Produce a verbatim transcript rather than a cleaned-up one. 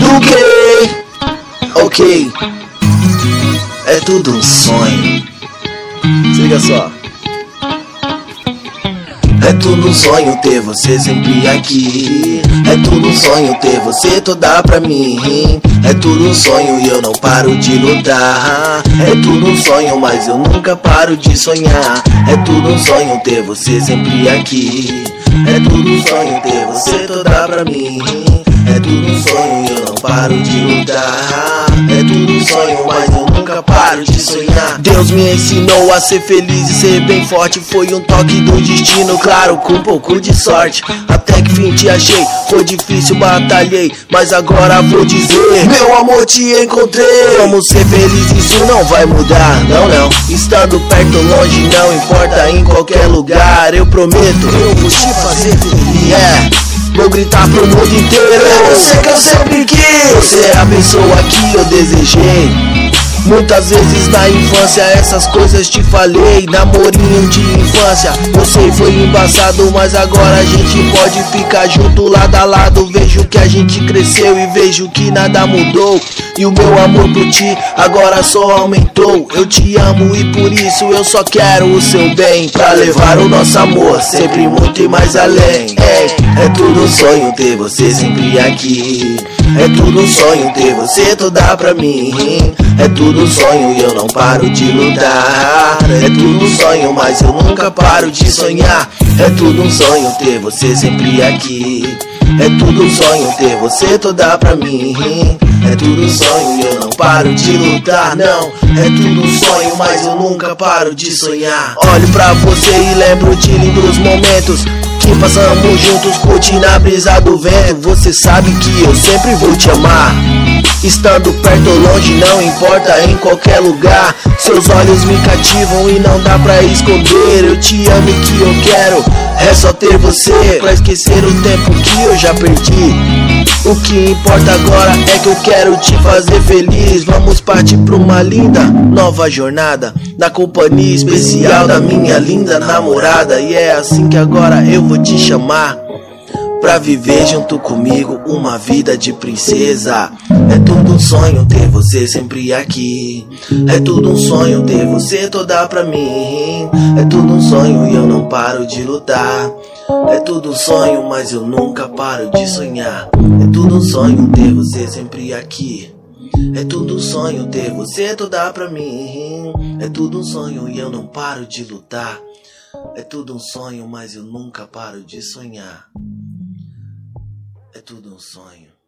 tudo ok. Ok. É tudo um sonho. Se liga só. É tudo um sonho ter você sempre aqui. É tudo um sonho ter você toda pra mim. É tudo um sonho e eu não paro de lutar. É tudo um sonho, mas eu nunca paro de sonhar. É tudo um sonho ter você sempre aqui. É tudo um sonho ter você toda pra mim. É tudo um sonho e eu não paro de lutar. É tudo um sonho, mas eu nunca paro de sonhar. Deus me ensinou a ser feliz e ser bem forte. Foi um toque do destino, claro, com um pouco de sorte. Até que fim te achei, foi difícil, batalhei, mas agora vou dizer: meu amor, te encontrei. Vamos ser felizes, isso não vai mudar, não, não. Estando perto ou longe, não importa, em qualquer lugar. Eu prometo, eu vou te fazer feliz. É, vou gritar pro mundo inteiro: é você que eu sempre quis. Você é a pessoa que eu desejei. Muitas vezes na infância essas coisas te falei. Namorinho de infância, eu sei foi embaçado, mas agora a gente pode ficar junto lado a lado. Vejo que a gente cresceu e vejo que nada mudou. E o meu amor por ti agora só aumentou. Eu te amo e por isso eu só quero o seu bem, pra levar o nosso amor sempre muito e mais além. É, é tudo um sonho ter você sempre aqui. É tudo um sonho ter você toda pra mim. É tudo um sonho e eu não paro de lutar. É tudo um sonho, mas eu nunca paro de sonhar. É tudo um sonho ter você sempre aqui. É tudo um sonho ter você toda pra mim. É tudo um sonho e eu não paro de lutar, não. É tudo um sonho, mas eu nunca paro de sonhar. Olho pra você e lembro de lindos momentos que passamos juntos, curtindo a brisa do vento. Você sabe que eu sempre vou te amar. Estando perto ou longe, não importa, em qualquer lugar. Seus olhos me cativam e não dá pra esconder. Eu te amo e que eu quero é só ter você, pra esquecer o tempo que eu já perdi. O que importa agora é que eu quero te fazer feliz. Vamos partir pra uma linda nova jornada, na companhia especial da minha linda namorada. E é assim que agora eu vou te chamar, pra viver junto comigo uma vida de princesa. É tudo um sonho ter você sempre aqui. É tudo um sonho ter você toda pra mim. É tudo um sonho e eu não paro de lutar. É tudo um sonho, mas eu nunca paro de sonhar. É tudo um sonho ter você sempre aqui. É tudo um sonho ter você toda pra mim. É tudo um sonho e eu não paro de lutar. É tudo um sonho, mas eu nunca paro de sonhar. É tudo um sonho.